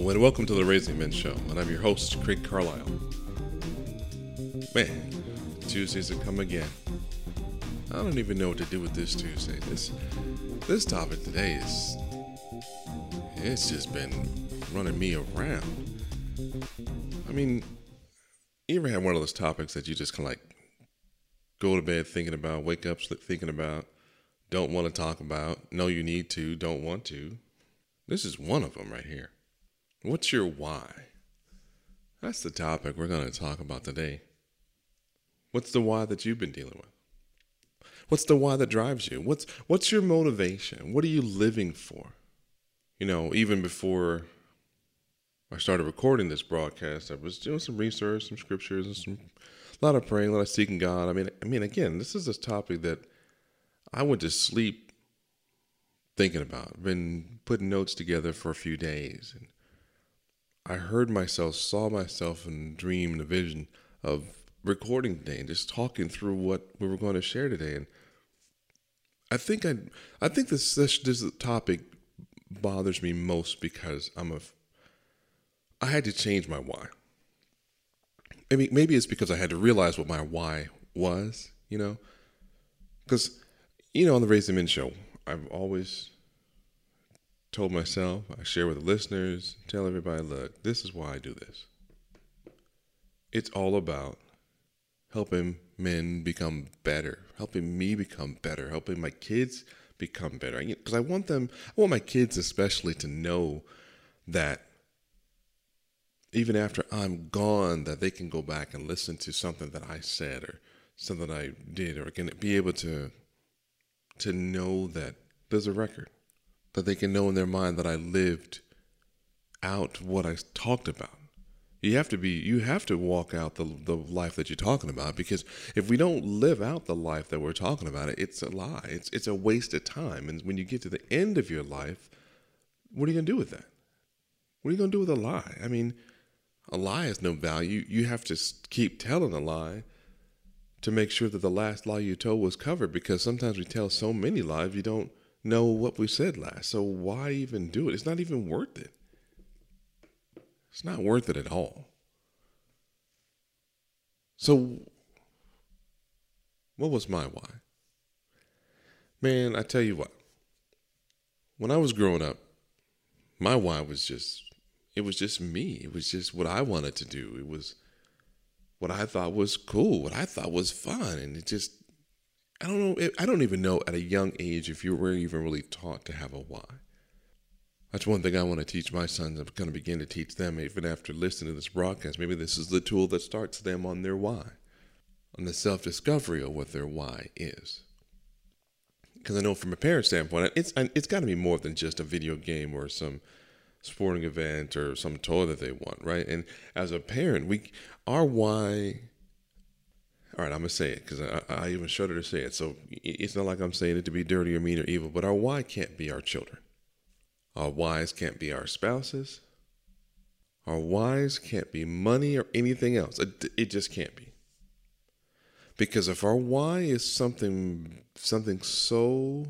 and welcome to the Raising Men Show, and I'm your host, Craig Carlisle. Man, Tuesdays have come again. I don't even know what to do with this Tuesday. This topic today it's just been running me around. I mean, you ever had one of those topics that you just kind of like go to bed thinking about, wake up thinking about, don't want to talk about, know you need to, don't want to? This is one of them right here. What's your why? That's the topic we're going to talk about today. What's the why that you've been dealing with? What's the why that drives you? What's your motivation? What are you living for? You know, even before I started recording this broadcast, I was doing some research, some scriptures, and a lot of praying, a lot of seeking God. I mean, again, this is a topic that I went to sleep thinking about. Been putting notes together for a few days, and I saw myself in a dream and a vision of recording today and just talking through what we were going to share today. And I think this topic bothers me most because I had to change my why. Maybe it's because I had to realize what my why was, because, on the Raising Men Show, I've always told myself, I share with the listeners, tell everybody, look, this is why I do this. It's all about helping men become better, helping me become better, helping my kids become better. Because I want my kids especially to know that even after I'm gone, that they can go back and listen to something that I said or something I did, or can be able to know that there's a record, that they can know in their mind that I lived out what I talked about. You have to walk out the life that you're talking about, because if we don't live out the life that we're talking about, it's a lie. It's a waste of time. And when you get to the end of your life, what are you going to do with that? What are you going to do with a lie? I mean, a lie has no value. You have to keep telling a lie to make sure that the last lie you told was covered, because sometimes we tell so many lies you don't know what we said last. So why even do it? It's not even worth it. It's not worth it at all. So what was my why? Man, I tell you what. When I was growing up, my why was just me. It was just what I wanted to do. It was what I thought was cool, what I thought was fun. And I don't know. I don't even know at a young age if you were even really taught to have a why. That's one thing I want to teach my sons. I'm going to begin to teach them even after listening to this broadcast. Maybe this is the tool that starts them on their why, on the self-discovery of what their why is. Because I know from a parent standpoint, it's got to be more than just a video game or some sporting event or some toy that they want, right? And as a parent, our why. All right, I'm going to say it because I even shudder to say it. So it's not like I'm saying it to be dirty or mean or evil, but our why can't be our children. Our whys can't be our spouses. Our whys can't be money or anything else. It just can't be. Because if our why is something so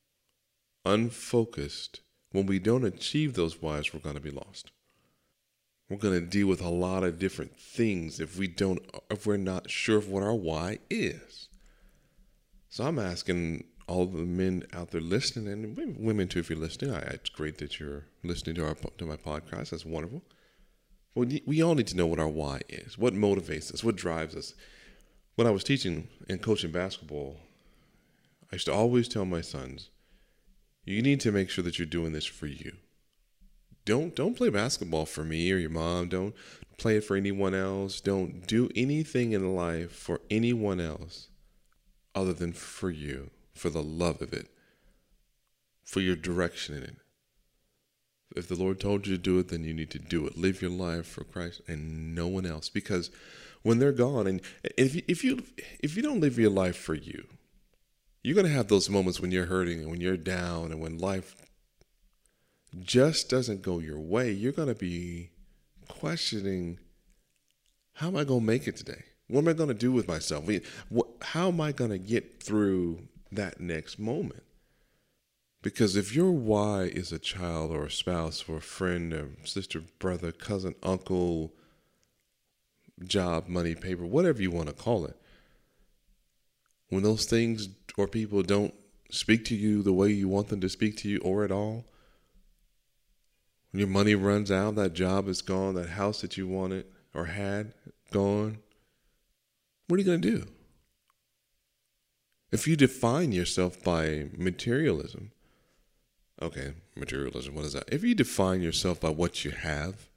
unfocused, when we don't achieve those whys, we're going to be lost. We're going to deal with a lot of different things if we're not sure of what our why is. So I'm asking all the men out there listening, and women too, if you're listening. It's great that you're listening to my podcast. That's wonderful. Well, we all need to know what our why is, what motivates us, what drives us. When I was teaching and coaching basketball, I used to always tell my sons, you need to make sure that you're doing this for you. Don't play basketball for me or your mom. Don't play it for anyone else. Don't do anything in life for anyone else other than for you, for the love of it, for your direction in it. If the Lord told you to do it, then you need to do it. Live your life for Christ and no one else. Because when they're gone, and if you don't live your life for you, you're going to have those moments when you're hurting and when you're down and when life just doesn't go your way. You're going to be questioning, how am I going to make it today? What am I going to do with myself? How am I going to get through that next moment? Because if your why is a child or a spouse or a friend or sister, brother, cousin, uncle, job, money, paper, whatever you want to call it, when those things or people don't speak to you the way you want them to speak to you or at all, when your money runs out, that job is gone, that house that you wanted or had gone, what are you going to do? If you define yourself by materialism, okay, materialism, what is that? If you define yourself by what you have,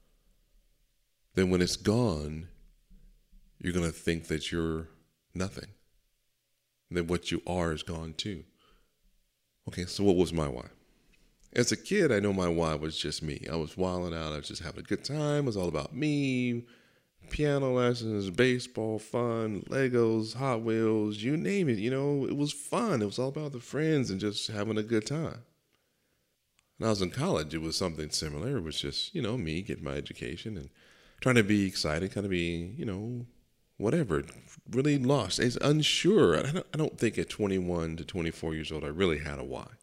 then when it's gone, you're going to think that you're nothing. That what you are is gone too. Okay, so what was my why? As a kid, I know my why was just me. I was wilding out. I was just having a good time. It was all about me. Piano lessons, baseball, fun, Legos, Hot Wheels, you name it. It was fun. It was all about the friends and just having a good time. When I was in college, it was something similar. It was just, me getting my education and trying to be excited, kind of be, whatever, really lost. It's unsure. I don't think at 21 to 24 years old, I really had a why.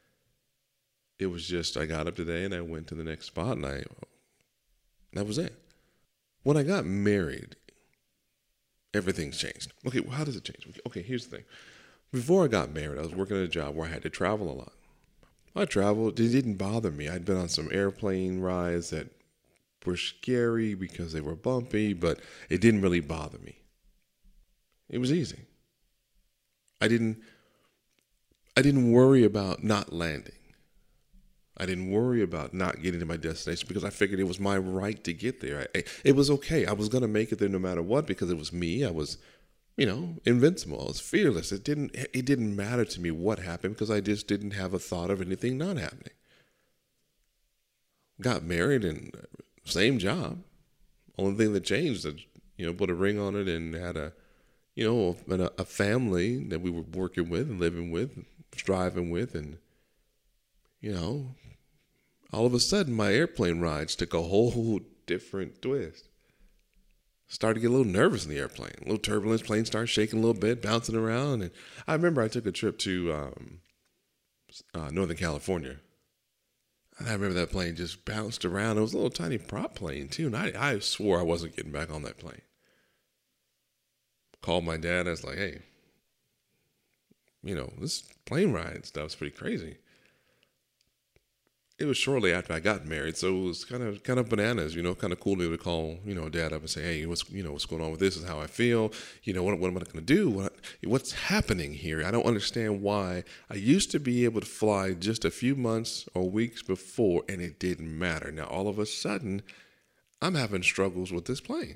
It was just, I got up today and I went to the next spot and that was it. When I got married, everything's changed. Okay, well, how does it change? Okay, here's the thing. Before I got married, I was working at a job where I had to travel a lot. I traveled. It didn't bother me. I'd been on some airplane rides that were scary because they were bumpy, but it didn't really bother me. It was easy. I didn't worry about not landing. I didn't worry about not getting to my destination because I figured it was my right to get there. It was okay. I was going to make it there no matter what because it was me. I was, invincible. I was fearless. It didn't matter to me what happened because I just didn't have a thought of anything not happening. Got married and same job. Only thing that changed is, put a ring on it and had a family that we were working with and living with, striving with, and, all of a sudden, my airplane rides took a whole different twist. Started to get a little nervous in the airplane. A little turbulence. Plane started shaking a little bit, bouncing around. And I remember I took a trip to Northern California. And I remember that plane just bounced around. It was a little tiny prop plane, too. And I swore I wasn't getting back on that plane. Called my dad. I was like, hey, this plane ride stuff's pretty crazy. It was shortly after I got married, so it was kind of bananas, kind of cool to be able to call, dad up and say, hey, what's going on with this? Is how I feel. What am I going to do? What's happening here? I don't understand why. I used to be able to fly just a few months or weeks before, and it didn't matter. Now, all of a sudden, I'm having struggles with this plane.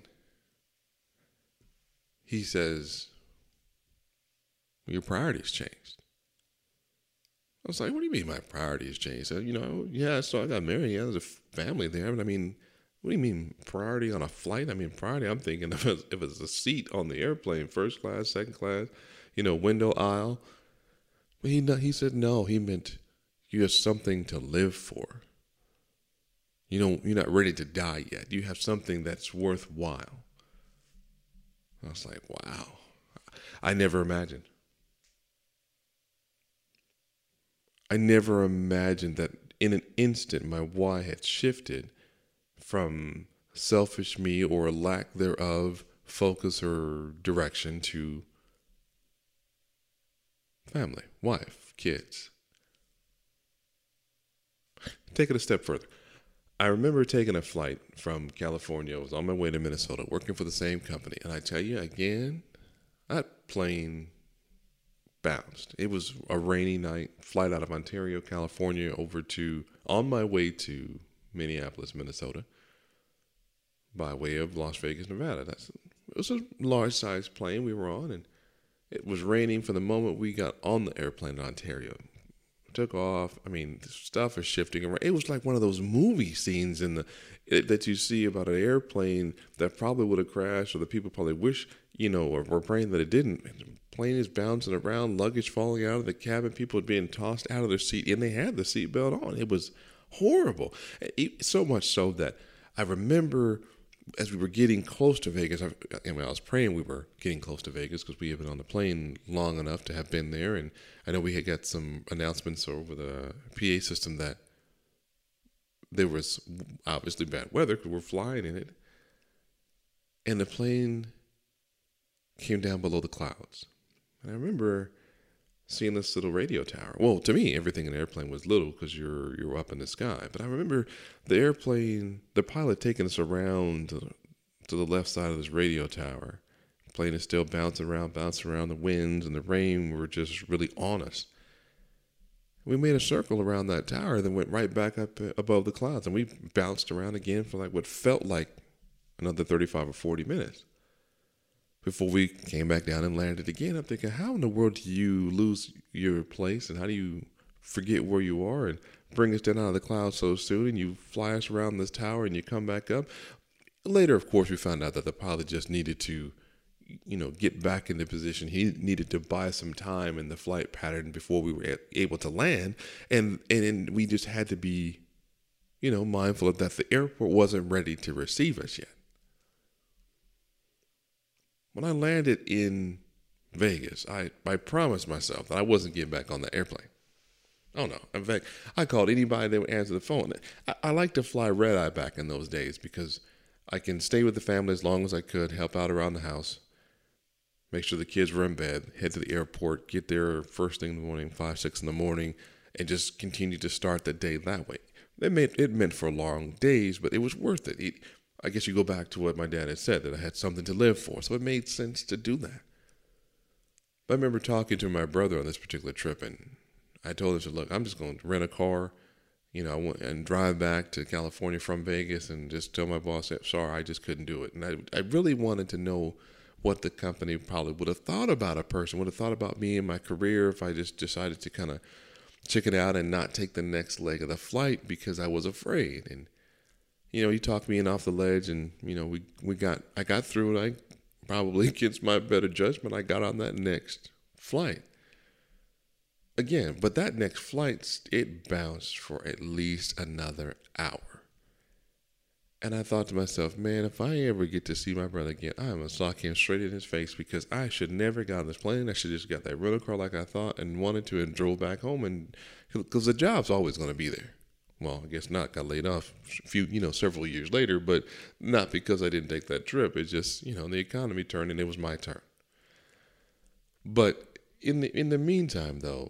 He says, your priorities changed. I was like, what do you mean my priorities changed? So, so I got married. Yeah, there's a family there. But I mean, what do you mean priority on a flight? I mean, priority, I'm thinking if it's a seat on the airplane, first class, second class, window aisle. But he said, no, he meant you have something to live for. You're not ready to die yet. You have something that's worthwhile. I was like, wow. I never imagined. I never imagined that in an instant my why had shifted from selfish me or lack thereof focus or direction to family, wife, kids. Take it a step further. I remember taking a flight from California. I was on my way to Minnesota working for the same company. And I tell you again, that plane bounced. It was a rainy night, flight out of Ontario, California, on my way to Minneapolis, Minnesota, by way of Las Vegas, Nevada. It was a large-sized plane we were on, and it was raining from the moment we got on the airplane in Ontario. Took off. I mean, the stuff is shifting around. It was like one of those movie scenes that you see about an airplane that probably would have crashed, or the people probably wish, or were praying that it didn't. And the plane is bouncing around, luggage falling out of the cabin, people being tossed out of their seat, and they had the seatbelt on. It was horrible. So much so that I remember as we were getting close to Vegas, I was praying we were getting close to Vegas because we had been on the plane long enough to have been there. And I know we had got some announcements over the PA system that there was obviously bad weather because we're flying in it. And the plane came down below the clouds. And I remember seeing this little radio tower. Well, to me, everything in an airplane was little because you're up in the sky. But I remember the pilot taking us around to the left side of this radio tower. The plane is still bouncing around. The winds and the rain were just really on us. We made a circle around that tower, then went right back up above the clouds, and we bounced around again for like what felt like another 35 or 40 minutes before we came back down and landed again. I'm thinking, how in the world do you lose your place, and how do you forget where you are and bring us down out of the clouds so soon, and you fly us around this tower and you come back up? Later, of course, we found out that the pilot just needed to, get back into position. He needed to buy some time in the flight pattern before we were able to land, and we just had to be, mindful of that the airport wasn't ready to receive us yet. When I landed in Vegas, I promised myself that I wasn't getting back on the airplane. Oh, no. In fact, I called anybody that would answer the phone. I like to fly red-eye back in those days because I can stay with the family as long as I could, help out around the house, make sure the kids were in bed, head to the airport, get there first thing in the morning, 5, 6 in the morning, and just continue to start the day that way. It meant for long days, but it was worth it. I guess you go back to what my dad had said, that I had something to live for. So it made sense to do that. But I remember talking to my brother on this particular trip, and I told him, I said, look, I'm just going to rent a car, and drive back to California from Vegas and just tell my boss, sorry, I just couldn't do it. And I really wanted to know what the company probably would have thought about a person, would have thought about me and my career if I just decided to kind of chicken out and not take the next leg of the flight because I was afraid. And he talked me in off the ledge, and I got through it. I probably, against my better judgment, I got on that next flight. Again, but that next flight, it bounced for at least another hour. And I thought to myself, man, if I ever get to see my brother again, I'm going to sock him straight in his face because I should never got on this plane. I should just got that rental car like I thought and wanted to and drove back home, and because the job's always going to be there. Well, I guess not. Got laid off several years later, but not because I didn't take that trip. It's just, the economy turned and it was my turn. But in the meantime, though,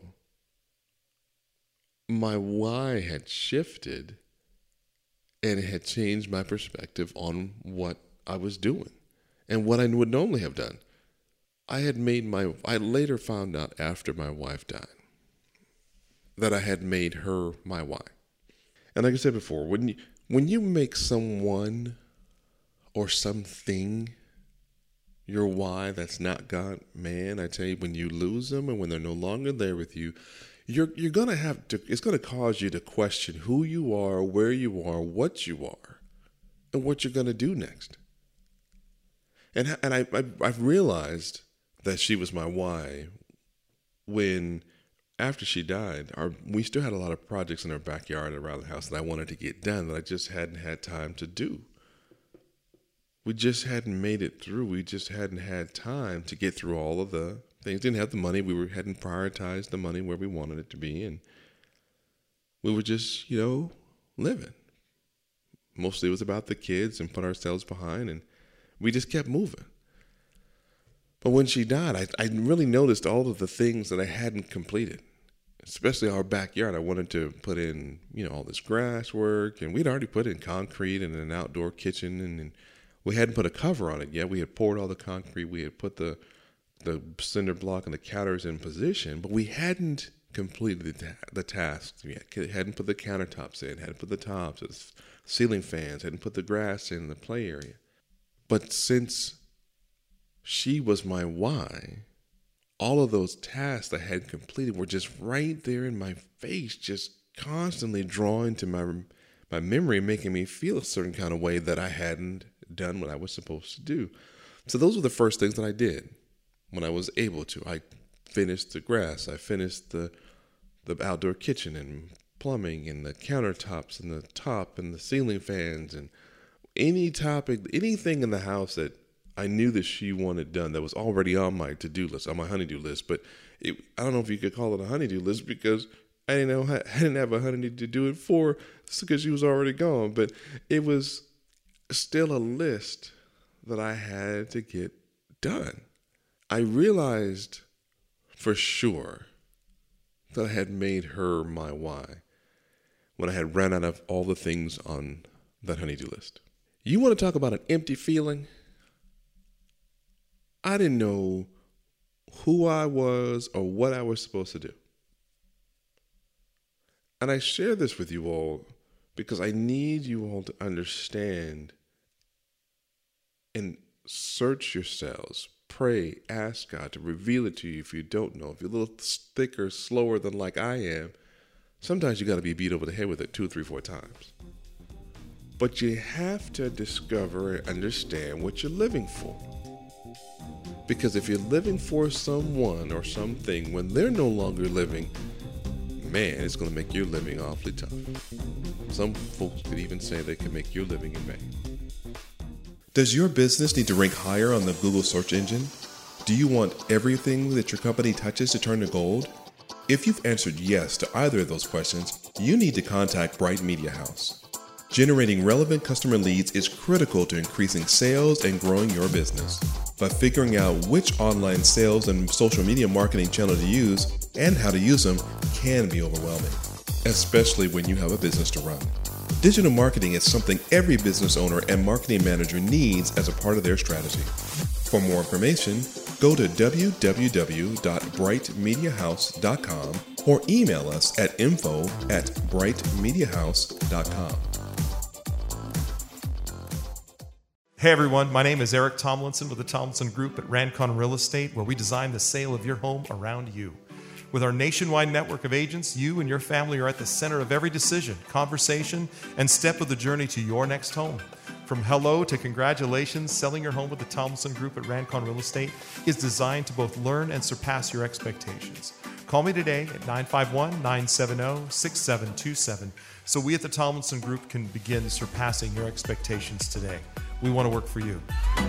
my why had shifted, and it had changed my perspective on what I was doing and what I would normally have done. I later found out after my wife died that I had made her my why. And like I said before, when you make someone or something your why that's not God, man, I tell you, when you lose them and when they're no longer there with you, you're gonna have to. It's gonna cause you to question who you are, where you are, what you are, and what you're gonna do next. And I've realized that she was my why when, after she died, we still had a lot of projects in our backyard around the house that I wanted to get done that I just hadn't had time to do. We just hadn't made it through. We just hadn't had time to get through all of the things. Didn't have the money. Hadn't prioritized the money where we wanted it to be, and we were just, living. Mostly it was about the kids and put ourselves behind, and we just kept moving. But when she died, I really noticed all of the things that I hadn't completed, especially our backyard. I wanted to put in, all this grass work, and we'd already put in concrete and an outdoor kitchen, and we hadn't put a cover on it yet. We had poured all the concrete. We had put the cinder block and the counters in position, but we hadn't completed the tasks yet. Hadn't put the countertops in, hadn't put the tops, the ceiling fans, hadn't put the grass in the play area. But since she was my why, all of those tasks I had completed were just right there in my face, just constantly drawing to my memory, making me feel a certain kind of way that I hadn't done what I was supposed to do. So those were the first things that I did when I was able to. I finished the grass. I finished the outdoor kitchen and plumbing and the countertops and the top and the ceiling fans, and any topic, anything in the house that I knew that she wanted done that was already on my to-do list, on my honey-do list. But I don't know if you could call it a honey-do list because I didn't have a honey to do it for because she was already gone. But it was still a list that I had to get done. I realized for sure that I had made her my why when I had ran out of all the things on that honey-do list. You want to talk about an empty feeling? I didn't know who I was or what I was supposed to do. And I share this with you all because I need you all to understand and search yourselves. Pray, ask God to reveal it to you if you don't know. If you're a little thicker, slower than like I am, sometimes you got to be beat over the head with it 2, 3, 4 times. But you have to discover and understand what you're living for. Because if you're living for someone or something when they're no longer living, man, it's going to make your living awfully tough. Some folks could even say they can make your living in vain. Does your business need to rank higher on the Google search engine? Do you want everything that your company touches to turn to gold? If you've answered yes to either of those questions, you need to contact Bright Media House. Generating relevant customer leads is critical to increasing sales and growing your business. By figuring out which online sales and social media marketing channel to use and how to use them can be overwhelming, especially when you have a business to run. Digital marketing is something every business owner and marketing manager needs as a part of their strategy. For more information, go to www.brightmediahouse.com or email us at info@brightmediahouse.com. Hey everyone, my name is Eric Tomlinson with the Tomlinson Group at Rancon Real Estate, where we design the sale of your home around you. With our nationwide network of agents, you and your family are at the center of every decision, conversation, and step of the journey to your next home. From hello to congratulations, selling your home with the Tomlinson Group at Rancon Real Estate is designed to both learn and surpass your expectations. Call me today at 951-970-6727 so we at the Tomlinson Group can begin surpassing your expectations today. We want to work for you.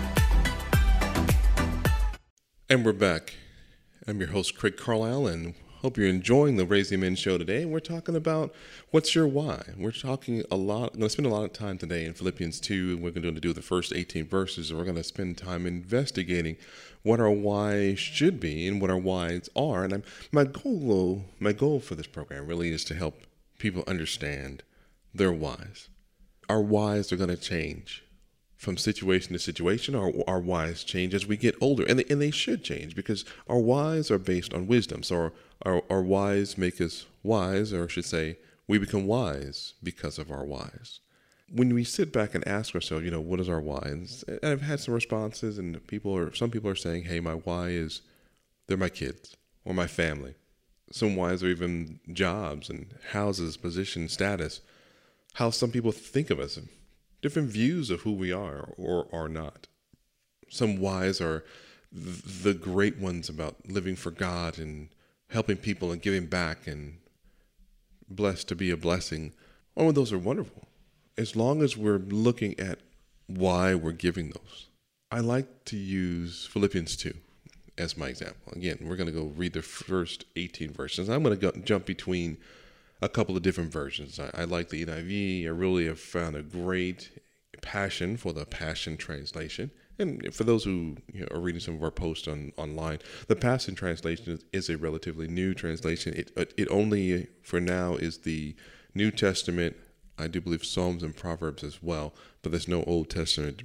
And we're back. I'm your host, Craig Carlisle, and hope you're enjoying the Raising Men show today. And we're talking about what's your why. We're talking a lot. I'm going to spend a lot of time today in Philippians 2, and we're going to do the first 18 verses, and we're going to spend time investigating what our why should be and what our whys are. And my goal for this program really is to help people understand their whys. Our whys are going to change from situation to situation. Our whys change as we get older, and they should change because our whys are based on wisdom. So our whys make us wise, or I should say, we become wise because of our whys. When we sit back and ask ourselves, what is our why? And I've had some responses, and some people are saying, hey, my why is they're my kids or my family. Some whys are even jobs and houses, position, status, how some people think of us, different views of who we are or are not. Some whys are the great ones about living for God and helping people and giving back and blessed to be a blessing. All of those are wonderful, as long as we're looking at why we're giving those. I like to use Philippians 2 as my example. Again, we're going to go read the first 18 verses. I'm going to jump between a couple of different versions. I like the NIV. I really have found a great passion for the Passion Translation. And for those who are reading some of our posts online, the Passion Translation is a relatively new translation. It only, for now, is the New Testament. I do believe Psalms and Proverbs as well, but there's no Old Testament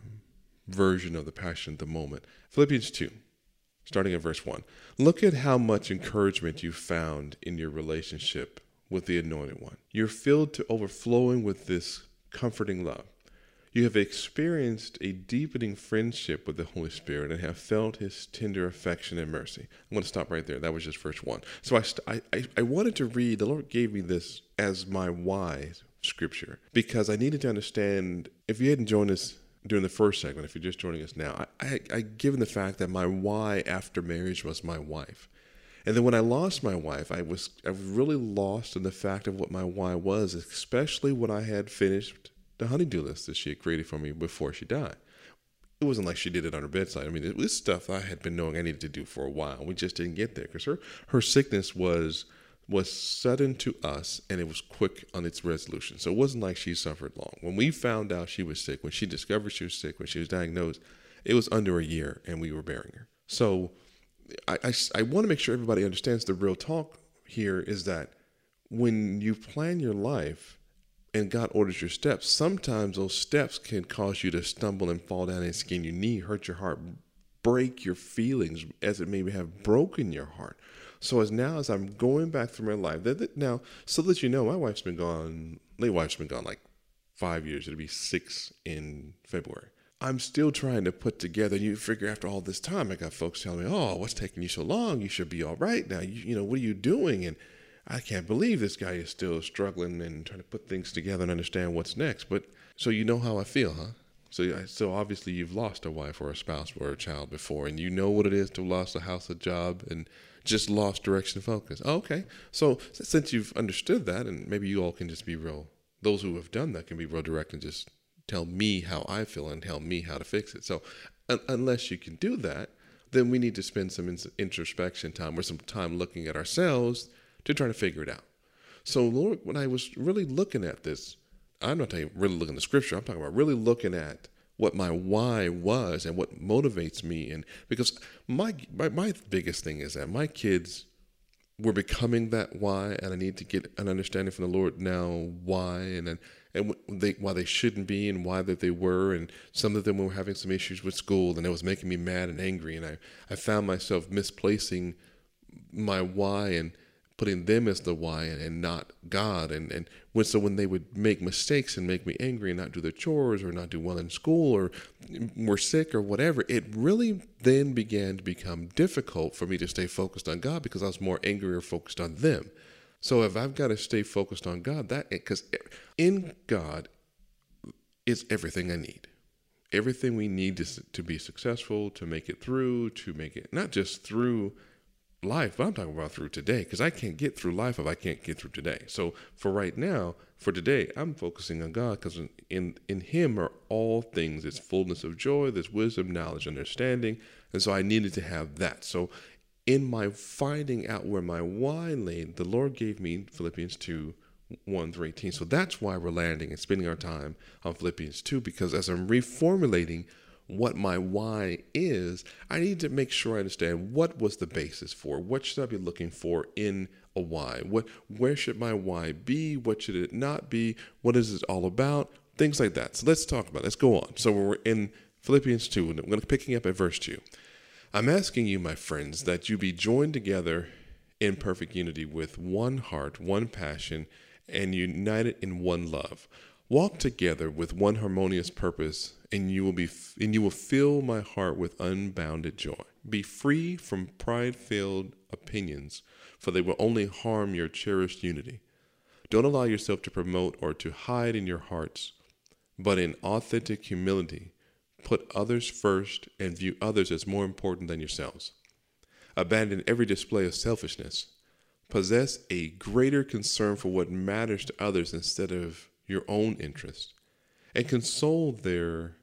version of the Passion at the moment. Philippians 2, starting at verse 1. Look at how much encouragement you found in your relationship with the Anointed One. You're filled to overflowing with this comforting love. You have experienced a deepening friendship with the Holy Spirit and have felt His tender affection and mercy. I'm going to stop right there. That was just verse 1. So I wanted to read, the Lord gave me this as my why scripture, because I needed to understand, if you hadn't joined us during the first segment, if you're just joining us now, I given the fact that my why after marriage was my wife. And then when I lost my wife, I was really lost in the fact of what my why was, especially when I had finished the honey-do list that she had created for me before she died. It wasn't like she did it on her bedside. I mean, it was stuff I had been knowing I needed to do for a while. We just didn't get there because her sickness was sudden to us, and it was quick on its resolution. So it wasn't like she suffered long. When we found out she was sick, when she discovered she was sick, when she was diagnosed, it was under a year, and we were burying her. So I want to make sure everybody understands the real talk here is that when you plan your life and God orders your steps, sometimes those steps can cause you to stumble and fall down and skin your knee, hurt your heart, break your feelings as it maybe have broken your heart. So as I'm going back through my life, now, so that you know, my wife's been gone, late wife's been gone like 5 years. It'll be 6 in February. I'm still trying to put together, you figure after all this time, I got folks telling me, oh, what's taking you so long? You should be all right now. You know, what are you doing? And I can't believe this guy is still struggling and trying to put things together and understand what's next. But so you know how I feel, huh? So obviously you've lost a wife or a spouse or a child before, and you know what it is to lost a house, a job, and just lost direction and focus. Oh, okay. So since you've understood that, and maybe you all can just be real, those who have done that can be real direct and just tell me how I feel and tell me how to fix it. So unless you can do that, then we need to spend some introspection time or some time looking at ourselves to try to figure it out. So Lord, when I was really looking at this, I'm not talking really looking at the scripture, I'm talking about really looking at what my why was and what motivates me. And because my biggest thing is that my kids were becoming that why, and I need to get an understanding from the Lord now why, and why they shouldn't be and why that they were. And some of them were having some issues with school, and it was making me mad and angry. And I found myself misplacing my why and putting them as the why and not God. And when they would make mistakes and make me angry and not do their chores or not do well in school or were sick or whatever, it really then began to become difficult for me to stay focused on God because I was more angry or focused on them. So if I've got to stay focused on God, because in God is everything I need. Everything we need to be successful, to make it through, to make it not just through life, but I'm talking about through today, because I can't get through life if I can't get through today. So for right now, for today, I'm focusing on God because in Him are all things. It's fullness of joy, there's wisdom, knowledge, understanding. And so I needed to have that. So in my finding out where my why lay, the Lord gave me Philippians 2, 1-18. So that's why we're landing and spending our time on Philippians 2, because as I'm reformulating what my why is, I need to make sure I understand what was the basis for. What should I be looking for in a why? Where should my why be? What should it not be? What is it all about? Things like that. So let's talk about it. Let's go on. So we're in Philippians 2, and I'm going to picking up at verse 2. I'm asking you, my friends, that you be joined together in perfect unity with one heart, one passion, and united in one love. Walk together with one harmonious purpose, and you will fill my heart with unbounded joy. Be free from pride-filled opinions, for they will only harm your cherished unity. Don't allow yourself to promote or to hide in your hearts, but in authentic humility, put others first and view others as more important than yourselves. Abandon every display of selfishness. Possess a greater concern for what matters to others instead of your own interests, and consider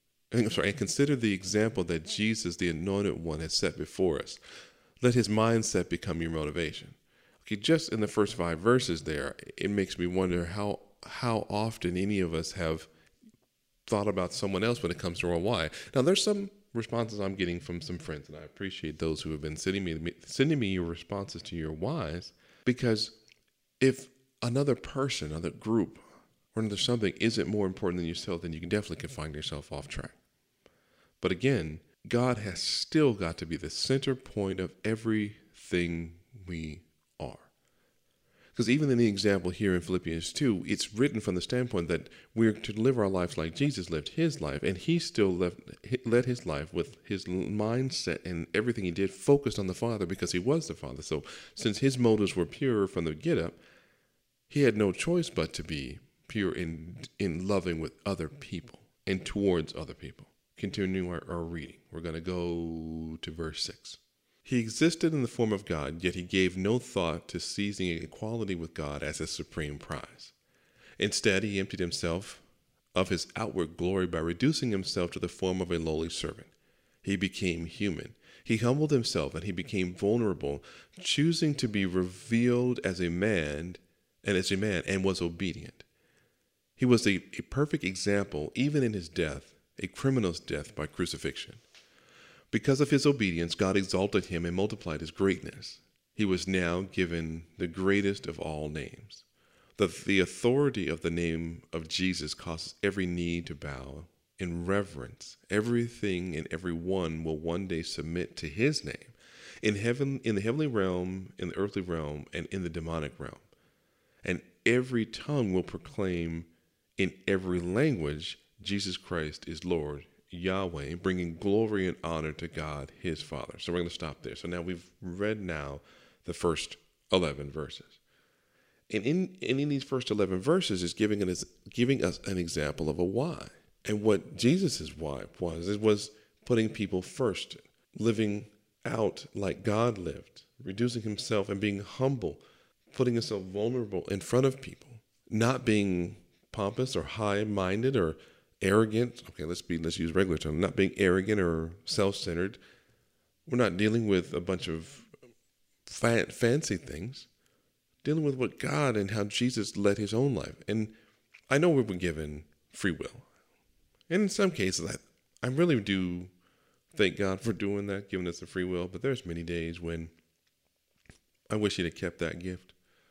the example that Jesus, the Anointed One, has set before us. Let His mindset become your motivation. Okay, just in the first 5 verses there, it makes me wonder how often any of us have thought about someone else when it comes to our why. Now, there's some responses I'm getting from some friends, and I appreciate those who have been sending me your responses to your whys, because if another person, another group, or another something isn't more important than yourself, then you can find yourself off track. But again, God has still got to be the center point of everything we are. Because even in the example here in Philippians 2, it's written from the standpoint that we're to live our lives like Jesus lived His life, and He still led His life with His mindset and everything He did focused on the Father because He was the Father. So since His motives were pure from the get-up, He had no choice but to be pure in loving with other people and towards other people. Continuing our reading, we're going to go to verse 6. He existed in the form of God, yet He gave no thought to seizing equality with God as a supreme prize. Instead, He emptied Himself of his outward glory by reducing himself to the form of a lowly servant. He became human. He humbled himself and he became vulnerable, choosing to be revealed as a man and was obedient. He was a perfect example, even in his death, a criminal's death by crucifixion. Because of his obedience, God exalted him and multiplied his greatness. He was now given the greatest of all names. The authority of the name of Jesus causes every knee to bow in reverence. Everything and everyone will one day submit to his name in heaven, in the heavenly realm, in the earthly realm, and in the demonic realm. And every tongue will proclaim in every language, Jesus Christ is Lord, Yahweh, bringing glory and honor to God, his Father. So we're going to stop there. So now we've read now the first 11 verses. And in these first 11 verses is giving us an example of a why. And what Jesus' why was putting people first, living out like God lived, reducing himself and being humble, putting himself vulnerable in front of people, not being pompous or high-minded or arrogant. Okay, let's use regular terms. Not being arrogant or self-centered. We're not dealing with a bunch of fancy things. Dealing with what God and how Jesus led his own life. And I know we've been given free will. And in some cases, I really do thank God for doing that, giving us the free will. But there's many days when I wish he'd have kept that gift.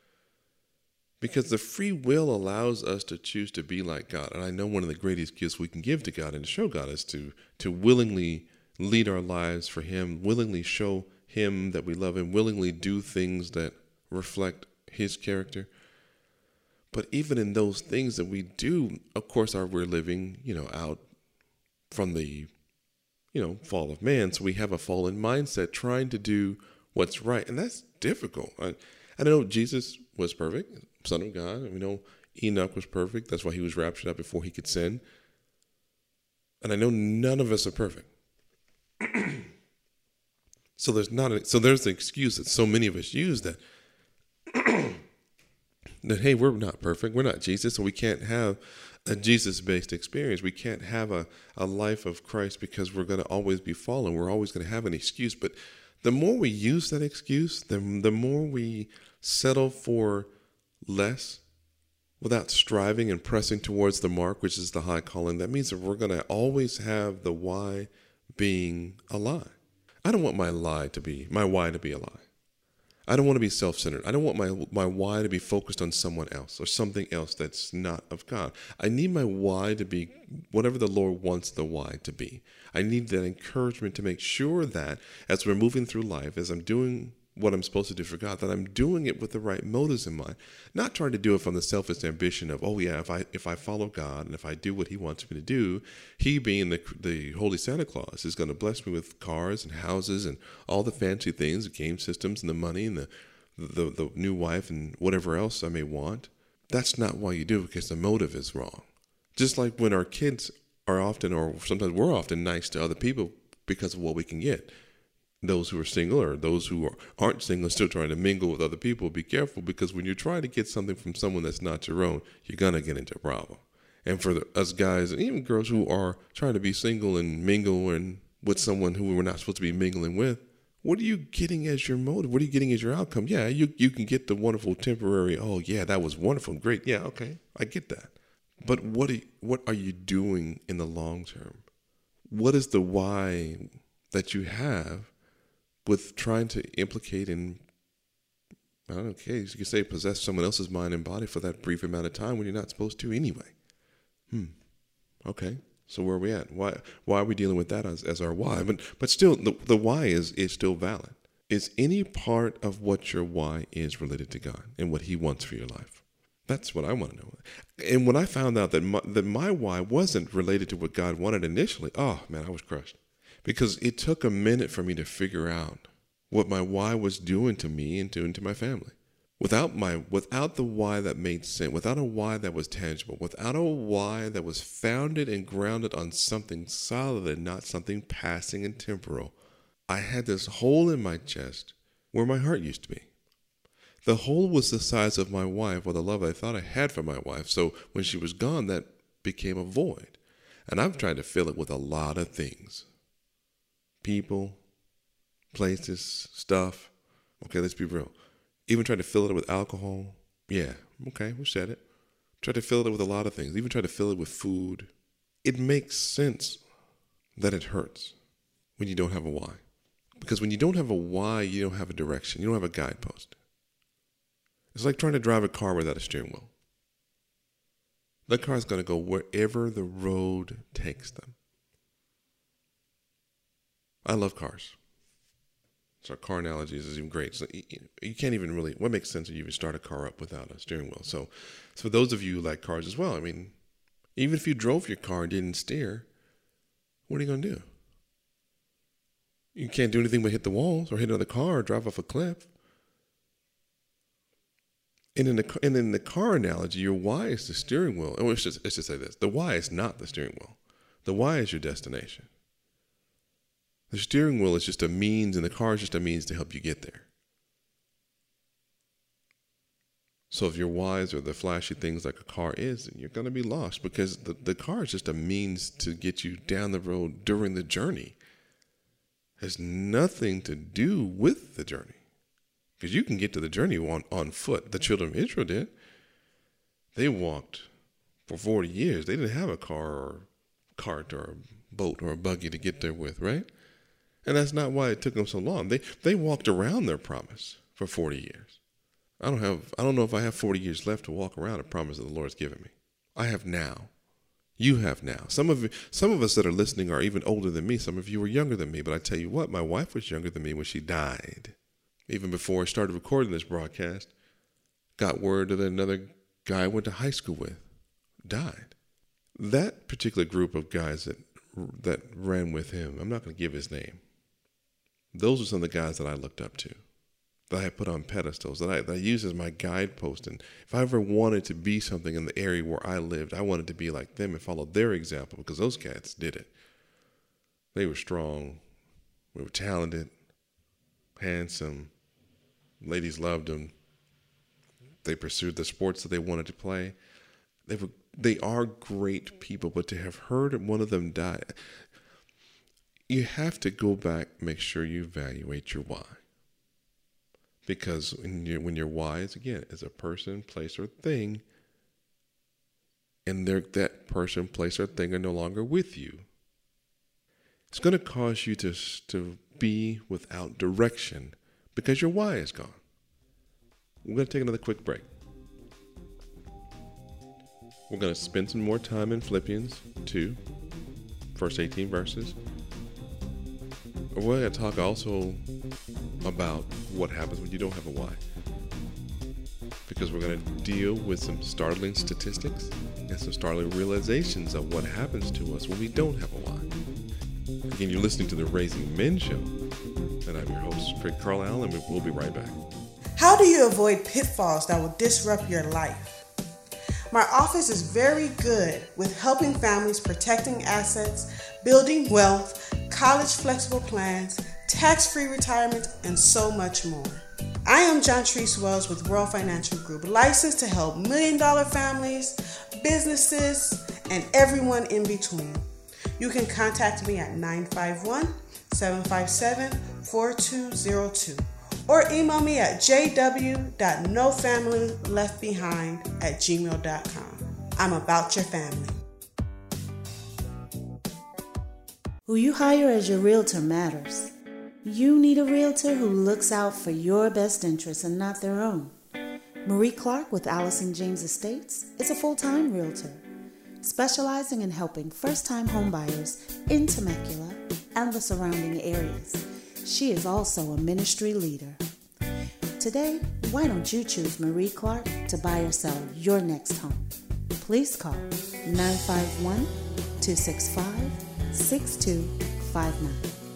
Because the free will allows us to choose to be like God. And I know one of the greatest gifts we can give to God and to show God is to willingly lead our lives for him, willingly show him that we love him, willingly do things that reflect his character. But even in those things that we do, of course, we're living, out from the, fall of man. So we have a fallen mindset trying to do what's right. And that's difficult. I know Jesus was perfect, Son of God. And we know Enoch was perfect. That's why he was raptured up before he could sin. And I know none of us are perfect. So there's the excuse that so many of us use that hey, we're not perfect. We're not Jesus, so we can't have a Jesus-based experience. We can't have a life of Christ because we're going to always be fallen. We're always going to have an excuse. But the more we use that excuse, the more we settle for less without striving and pressing towards the mark, which is the high calling. That means that we're going to always have the why being a lie. I don't want my why to be a lie. I don't want to be self-centered. I don't want my why to be focused on someone else or something else that's not of God. I need my why to be whatever the Lord wants the why to be. I need that encouragement to make sure that as we're moving through life, as I'm doing what I'm supposed to do for God, that I'm doing it with the right motives in mind, not trying to do it from the selfish ambition of, oh yeah, if I follow God and if I do what he wants me to do, he being the Holy Santa Claus is going to bless me with cars and houses and all the fancy things, the game systems and the money and the new wife and whatever else I may want. That's not why you do it, because the motive is wrong. Just like when our kids are often, or sometimes we're often nice to other people because of what we can get. Those who are single or those who aren't single still trying to mingle with other people, be careful, because when you're trying to get something from someone that's not your own, you're going to get into a problem. And for us guys and even girls who are trying to be single and mingle and with someone who we're not supposed to be mingling with, what are you getting as your motive? What are you getting as your outcome? Yeah, you can get the wonderful temporary, oh yeah, that was wonderful, great. Yeah, okay, I get that. But what are you doing in the long term? What is the why that you have with trying to implicate and, I don't know, okay, you could say possess someone else's mind and body for that brief amount of time when you're not supposed to anyway? Okay, so where are we at? Why are we dealing with that as our why? But still, the why is still valid. Is any part of what your why is related to God and what he wants for your life? That's what I want to know. And when I found out that my why wasn't related to what God wanted initially, oh man, I was crushed. Because it took a minute for me to figure out what my why was doing to me and doing to my family. Without the why that made sense, without a why that was tangible, without a why that was founded and grounded on something solid and not something passing and temporal, I had this hole in my chest where my heart used to be. The hole was the size of my wife, or the love I thought I had for my wife. So when she was gone, that became a void. And I've tried to fill it with a lot of things. People, places, stuff. Okay, let's be real. Even tried to fill it with alcohol. Yeah, okay, we said it. Tried to fill it with a lot of things. Even tried to fill it with food. It makes sense that it hurts when you don't have a why. Because when you don't have a why, you don't have a direction. You don't have a guidepost. It's like trying to drive a car without a steering wheel. That car is going to go wherever the road takes them. I love cars. So car analogies is even great. So you can't even really, what makes sense if you even start a car up without a steering wheel? So for those of you who like cars as well, I mean, even if you drove your car and didn't steer, what are you going to do? You can't do anything but hit the walls or hit another car or drive off a cliff. And in the car analogy, your why is the steering wheel. And let's just say this. The why is not the steering wheel. The why is your destination. The steering wheel is just a means, and the car is just a means to help you get there. So if your whys are the flashy things like a car is, then you're going to be lost, because the car is just a means to get you down the road during the journey. It has nothing to do with the journey. Because you can get to the journey on foot. The children of Israel did. They walked for 40 years. They didn't have a car or cart or a boat or a buggy to get there with, right? And that's not why it took them so long. They walked around their promise for 40 years. I don't know if I have 40 years left to walk around a promise that the Lord's given me. I have now. You have now. Some of us that are listening are even older than me. Some of you are younger than me. But I tell you what, my wife was younger than me when she died. Even before I started recording this broadcast, got word that another guy I went to high school with died. That particular group of guys that ran with him, I'm not going to give his name. Those are some of the guys that I looked up to, that I had put on pedestals, that I used as my guidepost. And if I ever wanted to be something in the area where I lived, I wanted to be like them and follow their example, because those cats did it. They were strong. They were talented, handsome. Ladies loved them. They pursued the sports that they wanted to play. They are great people, but to have heard one of them die, you have to go back, make sure you evaluate your why. Because when your why is, again, is a person, place, or thing, and that person, place, or thing are no longer with you, it's going to cause you to be without direction, because your why is gone. We're going to take another quick break. We're going to spend some more time in Philippians 2, first 18 verses. We're going to talk also about what happens when you don't have a why. Because we're going to deal with some startling statistics and some startling realizations of what happens to us when we don't have a why. Again, you're listening to the Raising Men Show. And I'm your host, Craig Carlisle, and we'll be right back. How do you avoid pitfalls that will disrupt your life? My office is very good with helping families protecting assets, building wealth, college flexible plans, tax-free retirement, and so much more. I am John Treese Wells with World Financial Group, licensed to help million-dollar families, businesses, and everyone in between. You can contact me at 951-757-4202 or email me at jw.nofamilyleftbehind@gmail.com. I'm about your family. Who you hire as your realtor matters. You need a realtor who looks out for your best interests and not their own. Marie Clark with Allison James Estates is a full-time realtor, specializing in helping first-time homebuyers in Temecula and the surrounding areas. She is also a ministry leader. Today, why don't you choose Marie Clark to buy or sell your next home? Please call 951-265-6259.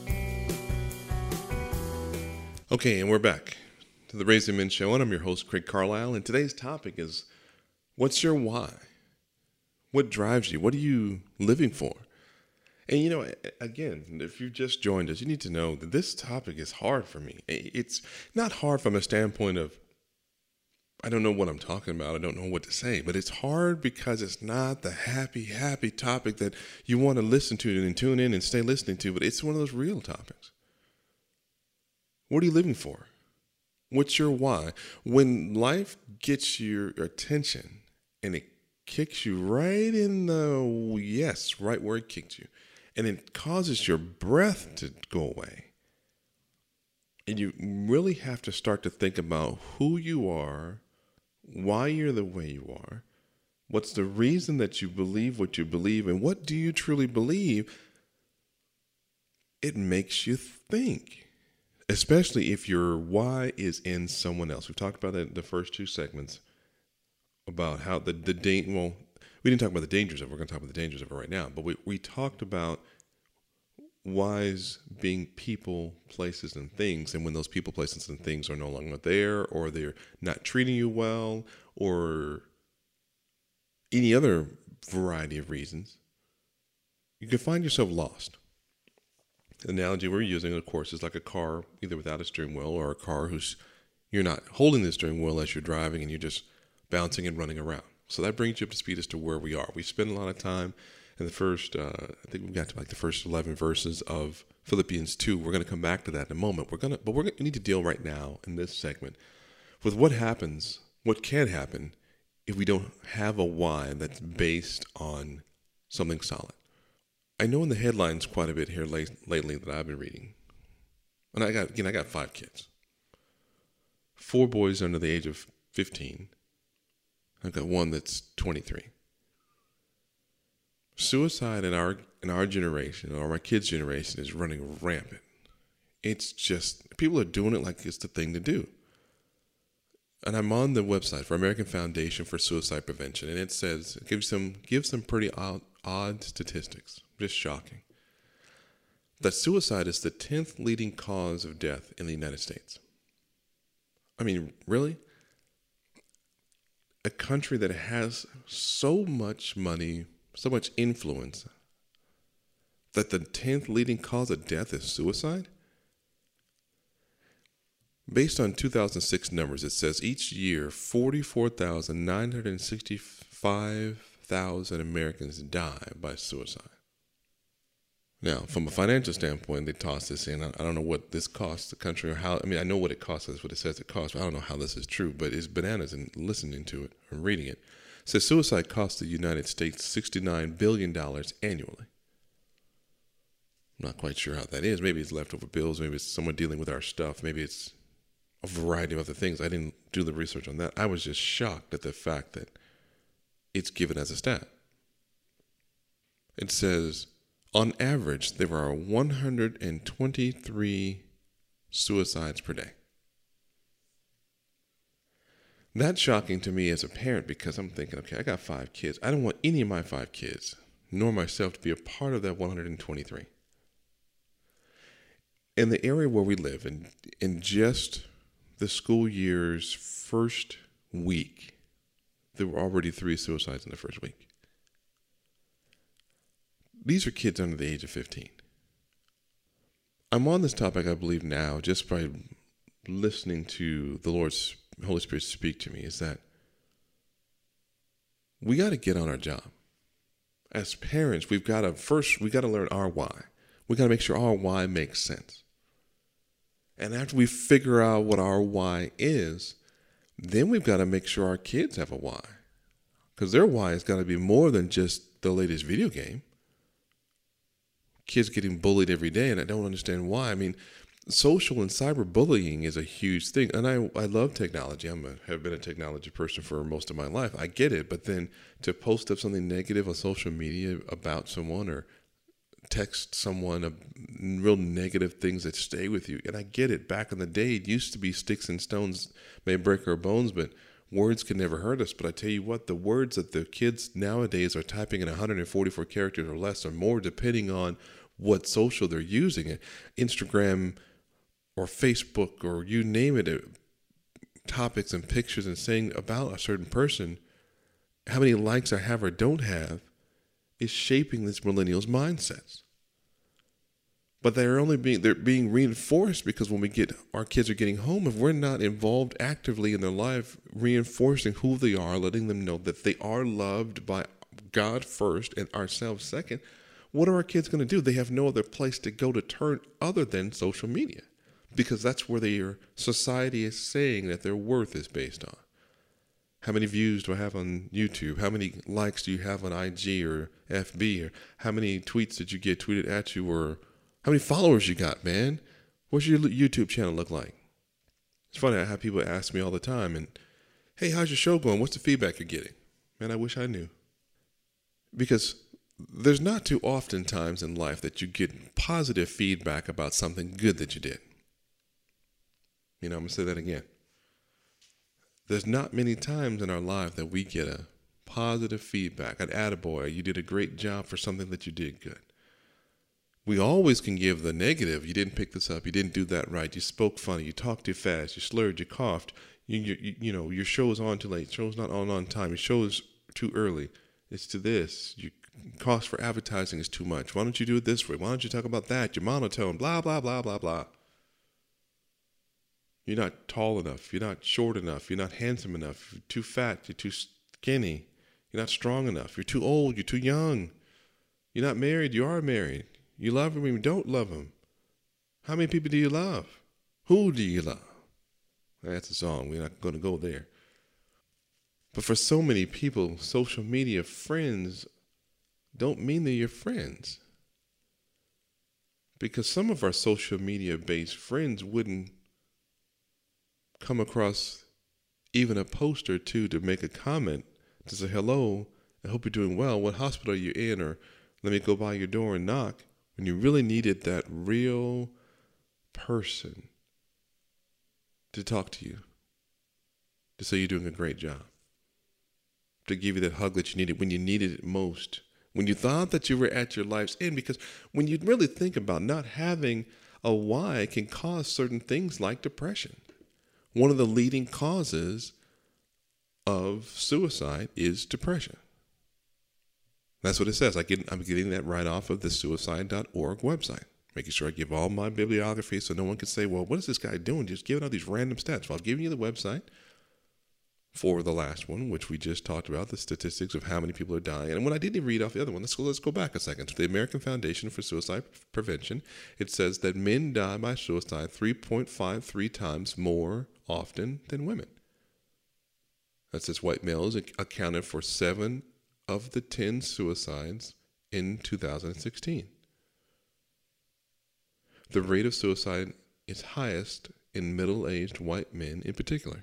Okay, and we're back to the Raising Men Show, and I'm your host, Craig Carlisle, and today's topic is, what's your why? What drives you? What are you living for? And, you know, again, if you just joined us, you need to know that this topic is hard for me. It's not hard from a standpoint of I don't know what I'm talking about. I don't know what to say, but it's hard because it's not the happy topic that you want to listen to and tune in and stay listening to, but it's one of those real topics. What are you living for? What's your why? When life gets your attention and it kicks you right in right where it kicked you, and it causes your breath to go away, and you really have to start to think about who you are, why you're the way you are, what's the reason that you believe what you believe, and what do you truly believe, it makes you think. Especially if your why is in someone else. We've talked about that in the first two segments about how we didn't talk about the dangers of it. We're going to talk about the dangers of it right now. But we talked about whys being people, places, and things. And when those people, places, and things are no longer there, or they're not treating you well, or any other variety of reasons, you can find yourself lost. The analogy we're using, of course, is like a car, either without a steering wheel or a car you're not holding the steering wheel as you're driving and you're just bouncing and running around. So that brings you up to speed as to where we are. We spend a lot of time in the first, I think we got to like the first 11 verses of Philippians 2. We're going to come back to that in a moment. We need to deal right now in this segment with what can happen if we don't have a why that's based on something solid. I know in the headlines quite a bit here lately that I've been reading. And I got 5 kids. 4 boys under the age of 15. I've got one that's 23. Suicide in our generation, or my kids' generation, is running rampant. It's just, people are doing it like it's the thing to do. And I'm on the website for American Foundation for Suicide Prevention, and it says, it gives some pretty odd statistics, just shocking, that suicide is the 10th leading cause of death in the United States. I mean, really? A country that has so much money, so much influence, that the 10th leading cause of death is suicide? Based on 2006 numbers, it says each year 44,965,000 Americans die by suicide. Now, from a financial standpoint, they toss this in. I don't know what this costs the country, or how. I mean, I know what it costs. That's what it says it costs. But I don't know how this is true. But it's bananas in listening to it and reading it. It says suicide costs the United States $69 billion annually. I'm not quite sure how that is. Maybe it's leftover bills. Maybe it's someone dealing with our stuff. Maybe it's a variety of other things. I didn't do the research on that. I was just shocked at the fact that it's given as a stat. It says, on average, there are 123 suicides per day. That's shocking to me as a parent, because I'm thinking, okay, I got 5 kids. I don't want any of my 5 kids, nor myself, to be a part of that 123. In the area where we live, in just the school year's first week, there were already 3 suicides in the first week. These are kids under the age of 15. I'm on this topic, I believe, now just by listening to the Holy Spirit speak to me, is that we got to get on our job. As parents, we got to learn our why. We got to make sure our why makes sense. And after we figure out what our why is, then we've got to make sure our kids have a why. Because their why has got to be more than just the latest video game. Kids getting bullied every day, and I don't understand why. I mean, social and cyberbullying is a huge thing, and I love technology. Have been a technology person for most of my life. I get it, but then to post up something negative on social media about someone, or text someone real negative things that stay with you, and I get it. Back in the day, it used to be sticks and stones may break our bones, but words can never hurt us. But I tell you what, the words that the kids nowadays are typing in 144 characters or less or more, depending on what social they're using, it, Instagram or Facebook or you name it, topics and pictures, and saying about a certain person, how many likes I have or don't have, is shaping this millennials' mindsets. But they're being reinforced because when our kids are getting home, if we're not involved actively in their life, reinforcing who they are, letting them know that they are loved by God first and ourselves second, what are our kids going to do? They have no other place to go to turn other than social media, because that's where their society is saying that their worth is based on. How many views do I have on YouTube? How many likes do you have on IG or FB? Or how many tweets did you get tweeted at you? Or how many followers you got, man? What's your YouTube channel look like? It's funny, I have people ask me all the time, and hey, how's your show going? What's the feedback you're getting? Man, I wish I knew. Because there's not too often times in life that you get positive feedback about something good that you did. I'm going to say that again. There's not many times in our life that we get a positive feedback, an attaboy, you did a great job for something that you did good. We always can give the negative. You didn't pick this up. You didn't do that right. You spoke funny. You talked too fast. You slurred. You coughed. Your show is on too late. Show's not on time. Your show is too early. It's to this. Your cost for advertising is too much. Why don't you do it this way? Why don't you talk about that? Your monotone. Blah, blah, blah, blah, blah. You're not tall enough. You're not short enough. You're not handsome enough. You're too fat. You're too skinny. You're not strong enough. You're too old. You're too young. You're not married. You are married. You love him or you don't love him. How many people do you love? Who do you love? That's a song. We're not going to go there. But for so many people, social media friends don't mean they're your friends. Because some of our social media-based friends wouldn't come across even a post or two to make a comment, to say, hello, I hope you're doing well. What hospital are you in? Or let me go by your door and knock. When you really needed that real person to talk to you, to say you're doing a great job, to give you that hug that you needed when you needed it most, when you thought that you were at your life's end. Because when you really think about not having a why can cause certain things like depression. One of the leading causes of suicide is depression. That's what it says. I'm getting that right off of the suicide.org website, making sure I give all my bibliography so no one can say, well, what is this guy doing? Just giving out these random stats. Well, I've given you the website for the last one, which we just talked about, the statistics of how many people are dying. And when I didn't read off the other one, let's go back a second. To the American Foundation for Suicide Prevention, it says that men die by suicide 3.53 times more often than women. That says white males accounted for 7 of the 10 suicides in 2016. The rate of suicide is highest in middle-aged white men in particular.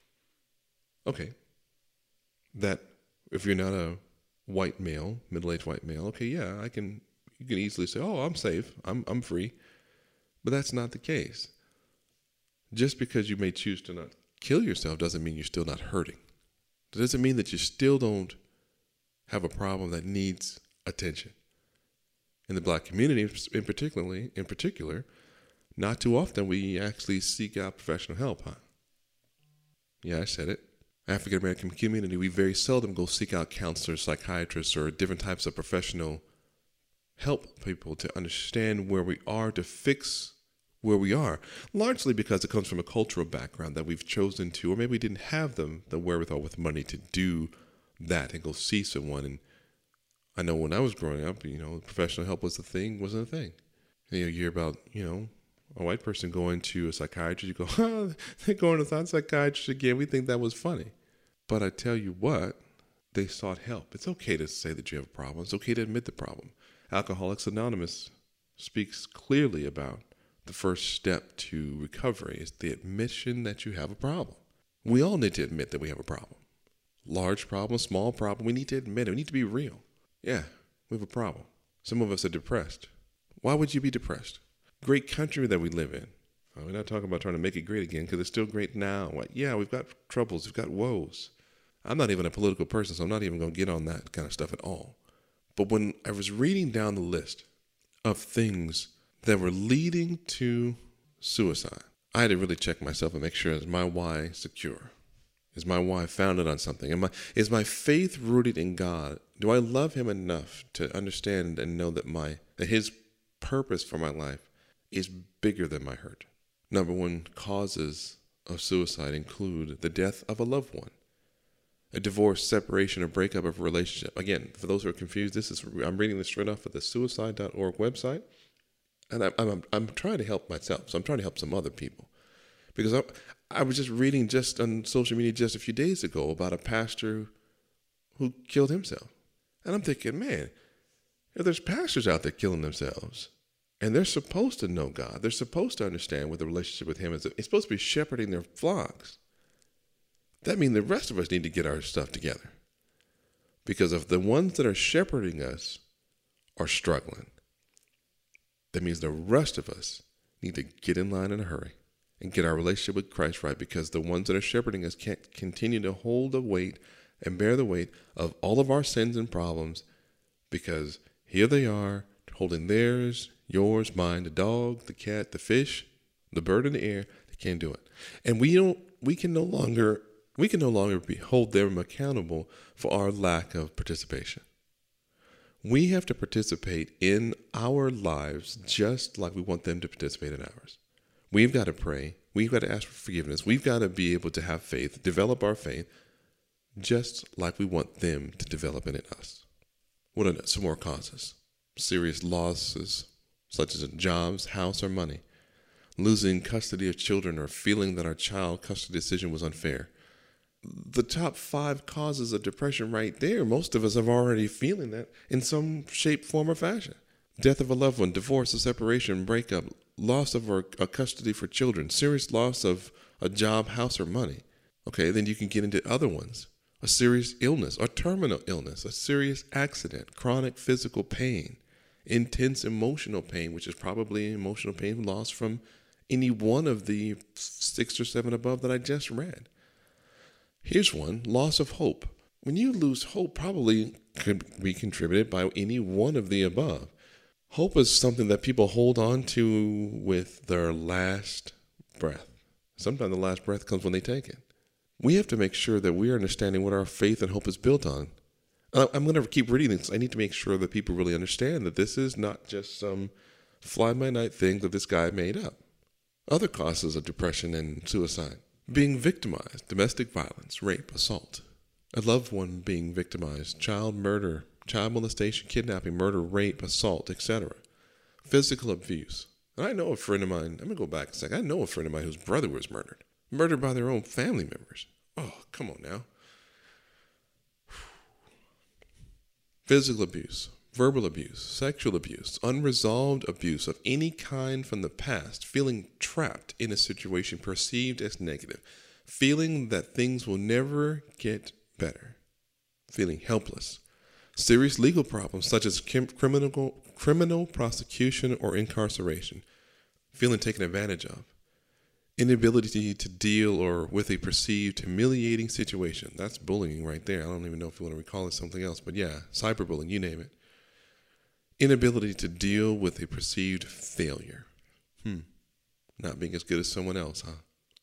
Okay, that if you're not a white male, middle-aged white male, okay, yeah, you can easily say, oh, I'm safe, I'm free. But that's not the case. Just because you may choose to not kill yourself doesn't mean you're still not hurting. It doesn't mean that you still don't have a problem that needs attention. In the black community in particular, not too often we actually seek out professional help, huh? Yeah, I said it. African American community, we very seldom go seek out counselors, psychiatrists, or different types of professional help people to understand where we are, to fix where we are, largely because it comes from a cultural background that we've chosen to, or maybe we didn't have the wherewithal with money to do that and go see someone. And I know when I was growing up, professional help wasn't a thing. And you hear about, a white person going to a psychiatrist, you go, oh, they're going to a psychiatrist again. We think that was funny. But I tell you what, they sought help. It's okay to say that you have a problem. It's okay to admit the problem. Alcoholics Anonymous speaks clearly about the first step to recovery is the admission that you have a problem. We all need to admit that we have a problem. Large problem, small problem, we need to admit it. We need to be real. Yeah, we have a problem. Some of us are depressed. Why would you be depressed? Great country that we live in. We're not talking about trying to make it great again because it's still great now. Yeah, we've got troubles, we've got woes. I'm not even a political person, so I'm not even going to get on that kind of stuff at all. But when I was reading down the list of things that were leading to suicide, I had to really check myself and make sure, is my why secure? Is my why founded on something? Is my faith rooted in God? Do I love him enough to understand and know that His purpose for my life is bigger than my hurt. Number one, causes of suicide include the death of a loved one, a divorce, separation, or breakup of a relationship. Again, for those who are confused, I'm reading this straight off of the suicide.org website, and I'm trying to help myself, so I'm trying to help some other people. Because I was just reading just on social media just a few days ago about a pastor who killed himself. And I'm thinking, man, if there's pastors out there killing themselves, and they're supposed to know God, they're supposed to understand what the relationship with Him is. It's supposed to be shepherding their flocks. That means the rest of us need to get our stuff together. Because if the ones that are shepherding us are struggling, that means the rest of us need to get in line in a hurry and get our relationship with Christ right, because the ones that are shepherding us can't continue to hold the weight and bear the weight of all of our sins and problems, because here they are holding theirs, yours, mine, the dog, the cat, the fish, the bird in the air. They can't do it. And we can no longer hold them accountable for our lack of participation. We have to participate in our lives just like we want them to participate in ours. We've got to pray. We've got to ask for forgiveness. We've got to be able to have faith, develop our faith, just like we want them to develop it in us. What are some more causes? Serious losses, such as jobs, house, or money. Losing custody of children, or feeling that our child custody decision was unfair. The top 5 causes of depression right there, most of us are already feeling that in some shape, form, or fashion. Death of a loved one, divorce, a separation, breakup, loss of a custody for children, serious loss of a job, house, or money. Okay, then you can get into other ones. A serious illness, a terminal illness, a serious accident, chronic physical pain, intense emotional pain, which is probably emotional pain lost from any one of the 6 or 7 above that I just read. Here's one, loss of hope. When you lose hope, probably could be contributed by any one of the above. Hope is something that people hold on to with their last breath. Sometimes the last breath comes when they take it. We have to make sure that we are understanding what our faith and hope is built on. I'm going to keep reading this. I need to make sure that people really understand that this is not just some fly-by-night thing that this guy made up. Other causes of depression and suicide. Being victimized, domestic violence, rape, assault. A loved one being victimized, child murder, child molestation, kidnapping, murder, rape, assault, etc. Physical abuse. And I know a friend of mine, I'm going to go back a second. I know a friend of mine whose brother was murdered. Murdered by their own family members. Oh, come on now. Physical abuse, verbal abuse, sexual abuse, unresolved abuse of any kind from the past, feeling trapped in a situation perceived as negative, feeling that things will never get better, feeling helpless, serious legal problems such as criminal prosecution or incarceration, feeling taken advantage of, inability to deal or with a perceived humiliating situation. That's bullying right there. I don't even know if you want to recall it something else, but yeah, cyberbullying, you name it. Inability to deal with a perceived failure. Not being as good as someone else, huh?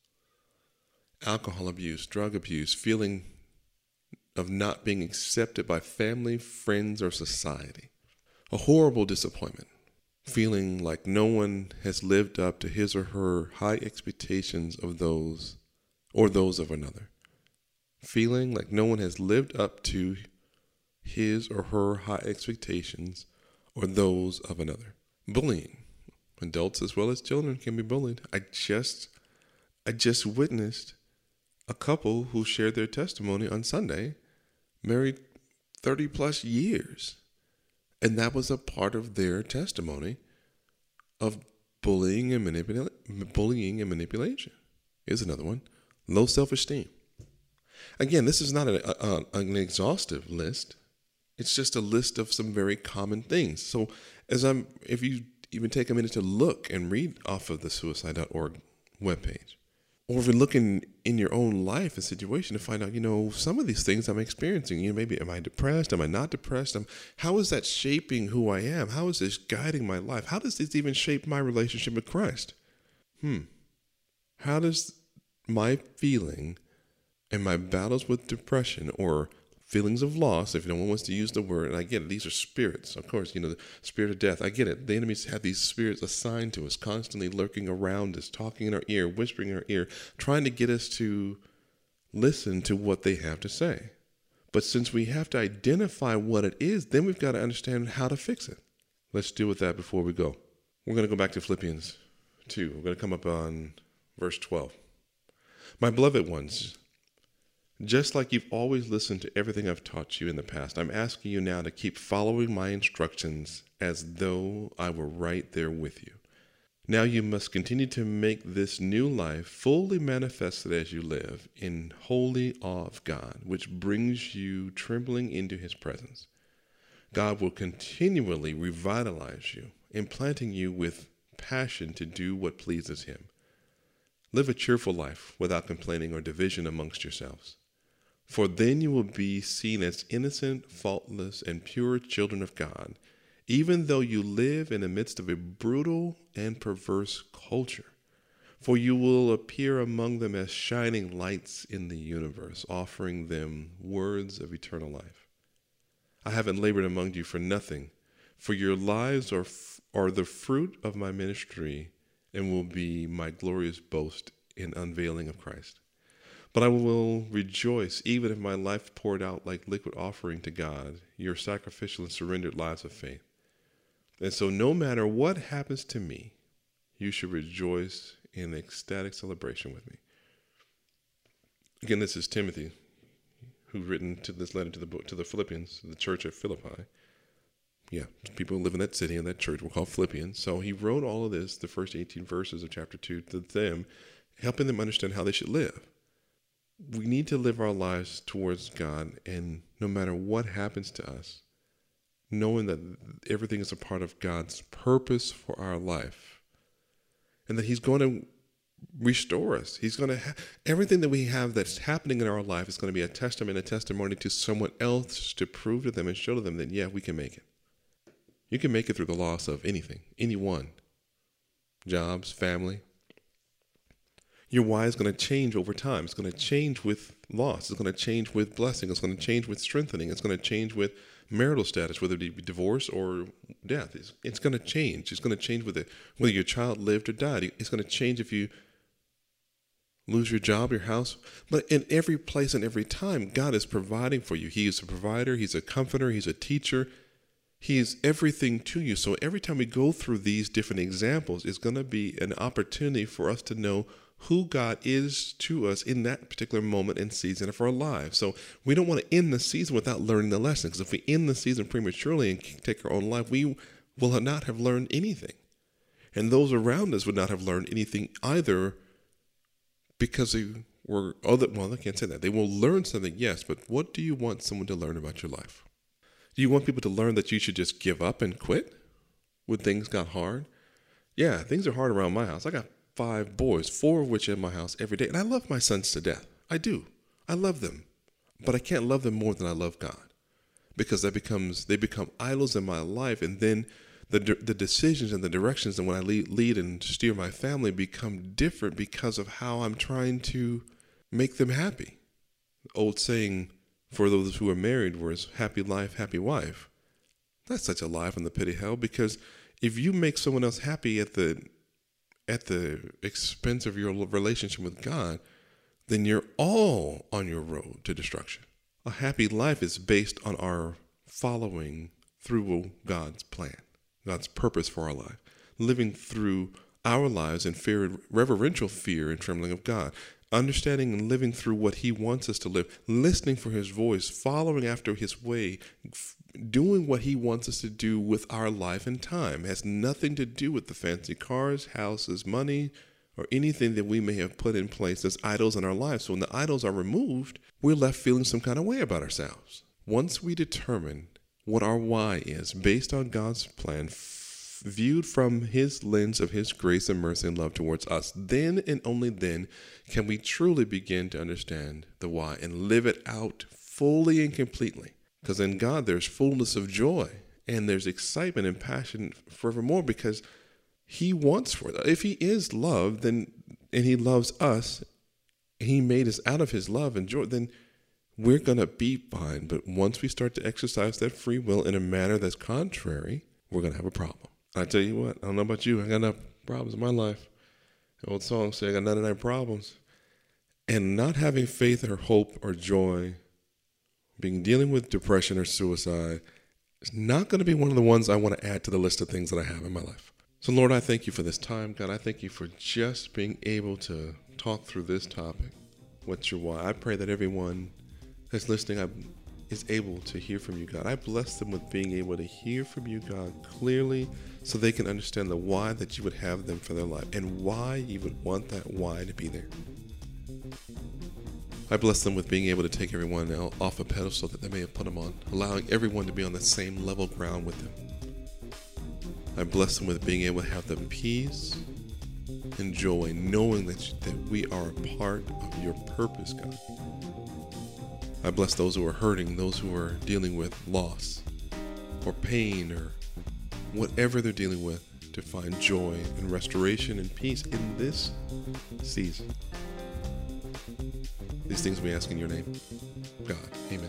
Alcohol abuse, drug abuse, feeling of not being accepted by family, friends, or society. A horrible disappointment. Feeling like no one has lived up to his or her high expectations of those of another. Feeling like no one has lived up to his or her high expectations or those of another. Bullying. Adults as well as children can be bullied. I just witnessed a couple who shared their testimony on Sunday, married 30 plus years. And that was a part of their testimony of bullying and manipulation. Here's another one. Low self-esteem. Again, this is not an exhaustive list. It's just a list of some very common things. So if you even take a minute to look and read off of the suicide.org webpage, or if you're looking in your own life and situation to find out, some of these things I'm experiencing, maybe am I depressed? Am I not depressed? How is that shaping who I am? How is this guiding my life? How does this even shape my relationship with Christ? How does my feeling and my battles with depression or feelings of loss, if no one wants to use the word, and I get it, these are spirits. Of course, the spirit of death, I get it. The enemies have these spirits assigned to us, constantly lurking around us, talking in our ear, whispering in our ear, trying to get us to listen to what they have to say. But since we have to identify what it is, then we've got to understand how to fix it. Let's deal with that before we go. We're going to go back to Philippians 2. We're going to come up on verse 12. My beloved ones, just like you've always listened to everything I've taught you in the past, I'm asking you now to keep following my instructions as though I were right there with you. Now you must continue to make this new life fully manifested as you live in holy awe of God, which brings you trembling into his presence. God will continually revitalize you, implanting you with passion to do what pleases him. Live a cheerful life without complaining or division amongst yourselves. For then you will be seen as innocent, faultless, and pure children of God, even though you live in the midst of a brutal and perverse culture. For you will appear among them as shining lights in the universe, offering them words of eternal life. I haven't labored among you for nothing, for your lives are the fruit of my ministry and will be my glorious boast in unveiling of Christ. But I will rejoice even if my life poured out like liquid offering to God, your sacrificial and surrendered lives of faith. And so no matter what happens to me, you should rejoice in ecstatic celebration with me. Again, this is Timothy, who's written to this letter to the Philippians, the church at Philippi. Yeah, people who live in that city and that church were called Philippians. So he wrote all of this, the first 18 verses of chapter 2, to them, helping them understand how they should live. We need to live our lives towards God, and no matter what happens to us, knowing that everything is a part of God's purpose for our life, and that he's going to restore us. He's going to everything that we have that's happening in our life is going to be a testimony to someone else to prove to them and show to them that, yeah, we can make it. You can make it through the loss of anything, anyone, jobs, family. Your why is going to change over time. It's going to change with loss. It's going to change with blessing. It's going to change with strengthening. It's going to change with marital status, whether it be divorce or death. It's going to change. It's going to change with whether your child lived or died. It's going to change if you lose your job, your house. But in every place and every time, God is providing for you. He is a provider. He's a comforter. He's a teacher. He is everything to you. So every time we go through these different examples, it's going to be an opportunity for us to know who God is to us in that particular moment and season of our lives. So we don't want to end the season without learning the lesson, because if we end the season prematurely and take our own life, we will not have learned anything. And those around us would not have learned anything either, because they were I can't say that. They will learn something, yes, but what do you want someone to learn about your life? Do you want people to learn that you should just give up and quit when things got hard? Yeah, things are hard around my house. I got 5 boys, 4 of which are in my house every day. And I love my sons to death. I do. I love them. But I can't love them more than I love God, because they become idols in my life. And then the decisions and the directions and when I lead and steer my family become different because of how I'm trying to make them happy. The old saying for those who are married was happy life, happy wife. That's such a lie from the pit of hell, because if you make someone else happy at the expense of your relationship with God, then you're all on your road to destruction. A happy life is based on our following through God's plan, God's purpose for our life, living through our lives in fear, reverential fear and trembling of God, understanding and living through what he wants us to live, listening for his voice, following after his way, doing what he wants us to do with our life and time. It has nothing to do with the fancy cars, houses, money, or anything that we may have put in place as idols in our lives. So when the idols are removed, we're left feeling some kind of way about ourselves. Once we determine what our why is based on God's plan, viewed from his lens of his grace and mercy and love towards us, then and only then can we truly begin to understand the why and live it out fully and completely. Because in God, there's fullness of joy and there's excitement and passion forevermore, because he wants for that. If he is love, and he loves us, and he made us out of his love and joy, then we're going to be fine. But once we start to exercise that free will in a manner that's contrary, we're going to have a problem. I tell you what, I don't know about you, I got enough problems in my life. The old song say I got 99 problems. And not having faith or hope or joy, dealing with depression or suicide, is not going to be one of the ones I want to add to the list of things that I have in my life. So Lord, I thank you for this time. God, I thank you for just being able to talk through this topic. What's your why? I pray that everyone that's listening is able to hear from you, God. I bless them with being able to hear from you, God, clearly so they can understand the why that you would have them for their life and why you would want that why to be there. I bless them with being able to take everyone off a pedestal that they may have put them on, allowing everyone to be on the same level ground with them. I bless them with being able to have the peace and joy, knowing that we are a part of your purpose, God. I bless those who are hurting, those who are dealing with loss or pain or whatever they're dealing with, to find joy and restoration and peace in this season. These things we ask in your name, God. Amen.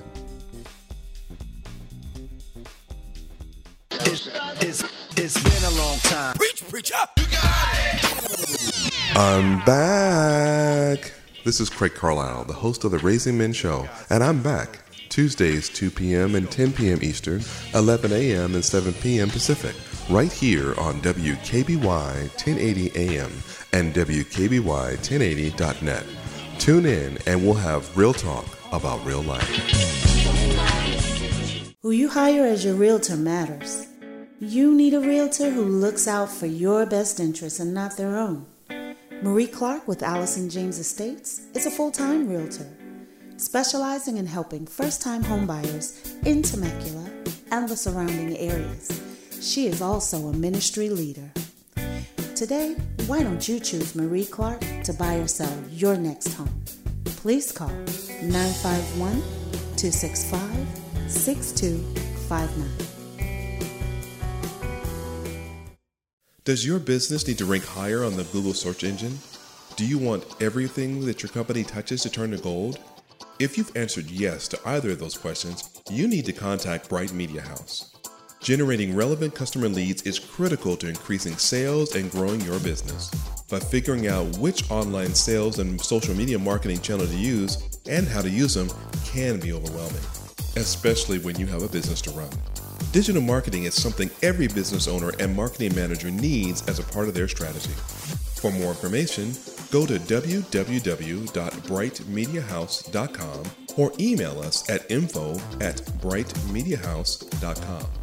It's been a long time. Preach up. You got it. I'm back. This is Craig Carlisle, the host of the Raising Men Show, and I'm back Tuesdays 2 p.m. and 10 p.m. Eastern, 11 a.m. and 7 p.m. Pacific, right here on WKBY 1080 AM and WKBY1080.net. Tune in and we'll have real talk about real life. Who you hire as your realtor matters. You need a realtor who looks out for your best interests and not their own. Marie Clark with Allison James Estates is a full-time realtor, specializing in helping first-time homebuyers in Temecula and the surrounding areas. She is also a ministry leader. Today, why don't you choose Marie Clark to buy or sell your next home? Please call 951-265-6259. Does your business need to rank higher on the Google search engine? Do you want everything that your company touches to turn to gold? If you've answered yes to either of those questions, you need to contact Bright Media House. Generating relevant customer leads is critical to increasing sales and growing your business. But figuring out which online sales and social media marketing channel to use and how to use them can be overwhelming, especially when you have a business to run. Digital marketing is something every business owner and marketing manager needs as a part of their strategy. For more information, go to www.brightmediahouse.com or email us at info@brightmediahouse.com.